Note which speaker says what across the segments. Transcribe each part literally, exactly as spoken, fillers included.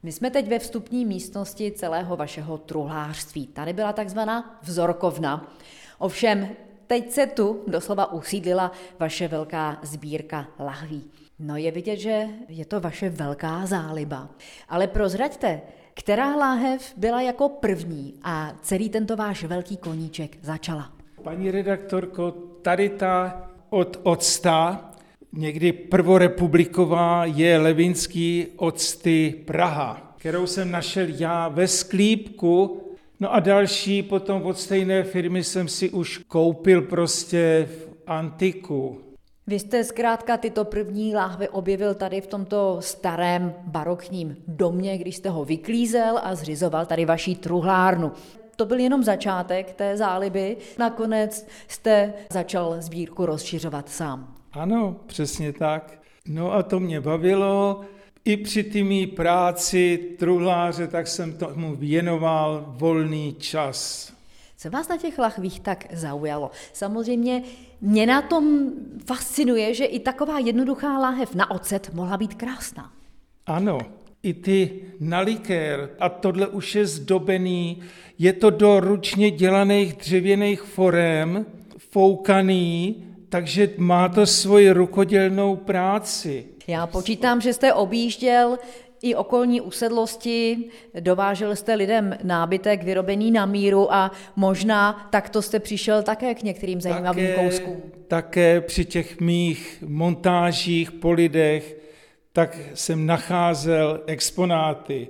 Speaker 1: My jsme teď ve vstupní místnosti celého vašeho truhlářství. Tady byla takzvaná vzorkovna. Ovšem, teď se tu doslova usídlila vaše velká sbírka lahví. No je vidět, že je to vaše velká záliba. Ale prozraďte, která láhev byla jako první a celý tento váš velký koníček začala?
Speaker 2: Paní redaktorko, tady ta od octa, někdy prvorepubliková, je Levínský octy Praha, kterou jsem našel já ve sklípku. No a další potom od stejné firmy jsem si už koupil prostě v antiku.
Speaker 1: Vy jste zkrátka tyto první láhve objevil tady v tomto starém barokním domě, když jste ho vyklízel a zřizoval tady vaší truhlárnu. To byl jenom začátek té záliby. Nakonec jste začal sbírku rozšiřovat sám.
Speaker 2: Ano, přesně tak. No a to mě bavilo. I při té mý práci truhláře, tak jsem tomu věnoval volný čas.
Speaker 1: Co vás na těch lahvích tak zaujalo? Samozřejmě mě na tom fascinuje, že i taková jednoduchá láhev na ocet mohla být krásná.
Speaker 2: Ano, i ty na likér, a tohle už je zdobený, je to do ručně dělaných dřevěných forem, foukaný, takže má to svoji rukodělnou práci.
Speaker 1: Já počítám, že jste objížděl i okolní usedlosti, dovážel jste lidem nábytek vyrobený na míru a možná takto jste přišel také k některým zajímavým
Speaker 2: také,
Speaker 1: kouskům.
Speaker 2: Také při těch mých montážích po lidech, tak jsem nacházel exponáty.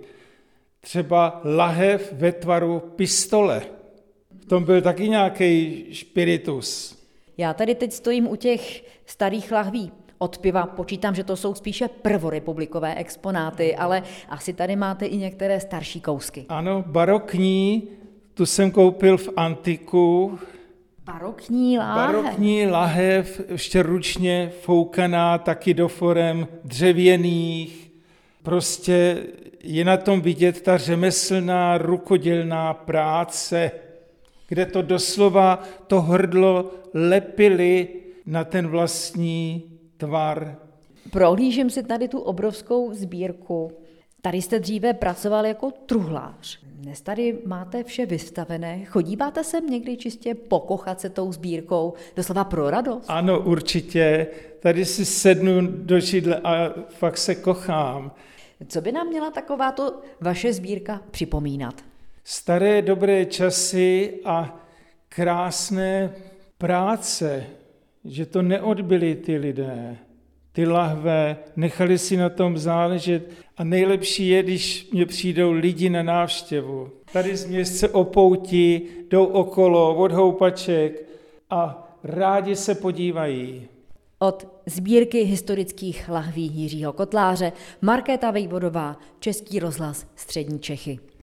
Speaker 2: Třeba lahev ve tvaru pistole. V tom byl taky nějaký špiritus.
Speaker 1: Já tady teď stojím u těch starých lahví od piva. Počítám, že to jsou spíše prvorepublikové exponáty, ale asi tady máte i některé starší kousky.
Speaker 2: Ano, barokní, tu jsem koupil v antiku.
Speaker 1: Barokní láhev?
Speaker 2: Barokní lahev, ještě ručně foukaná, taky do forem dřevěných. Prostě je na tom vidět ta řemeslná, rukodělná práce, kde to doslova to hrdlo lepili na ten vlastní tvar.
Speaker 1: Prohlížím si tady tu obrovskou sbírku. Tady jste dříve pracoval jako truhlář. Dnes tady máte vše vystavené. Chodíváte sem někdy čistě pokochat se tou sbírkou, doslova pro radost?
Speaker 2: Ano, určitě. Tady si sednu do židle a fakt se kochám.
Speaker 1: Co by nám měla takováto vaše sbírka připomínat?
Speaker 2: Staré dobré časy a krásné práce, že to neodbyli ty lidé, ty lahve, nechali si na tom záležet a nejlepší je, když mě přijdou lidi na návštěvu. Tady z městce Opoutí jdou okolo od houpaček a rádi se podívají.
Speaker 1: Od sbírky historických lahví Jiřího Kotláře, Markéta Vejvodová, Český rozhlas Střední Čechy.